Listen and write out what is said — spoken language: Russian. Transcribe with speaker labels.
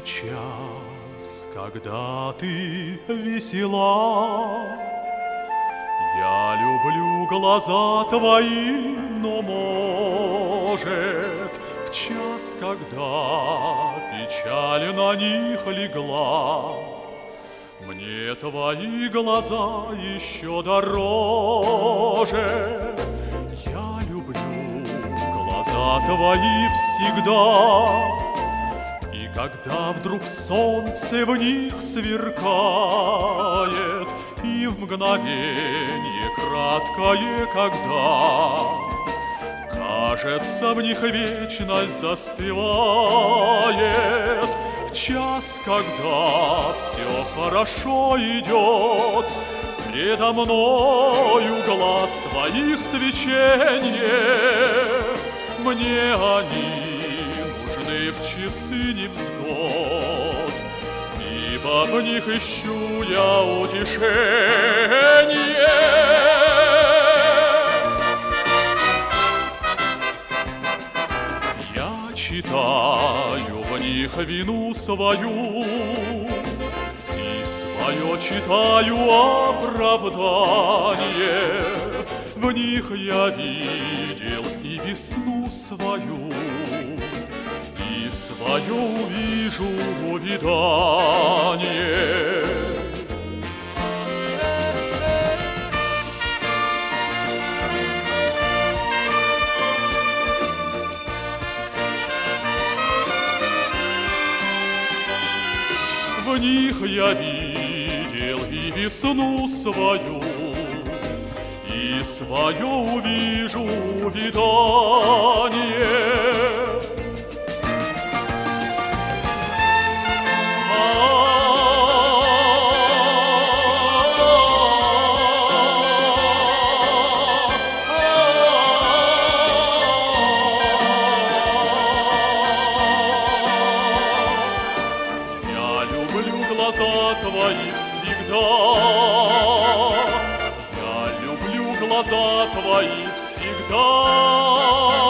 Speaker 1: час, когда ты весела, я люблю глаза твои, но, может, в час, когда печаль на них легла, мне твои глаза еще дороже. Я люблю глаза твои всегда, и когда вдруг солнце в них сверкает, и в мгновенье краткое, когда кажется, в них вечность застывает, в час, когда все хорошо идет, предо мною глаз твоих свечение, мне они нужны в часы невзгод, ибо в них ищу я утешение. Читаю в них вину свою, и свое читаю оправдание. В них я видел и весну свою, и свое увижу увядание. В них я видел и весну свою, и свое увижу увядание. Глаза твои всегда, я люблю глаза твои всегда.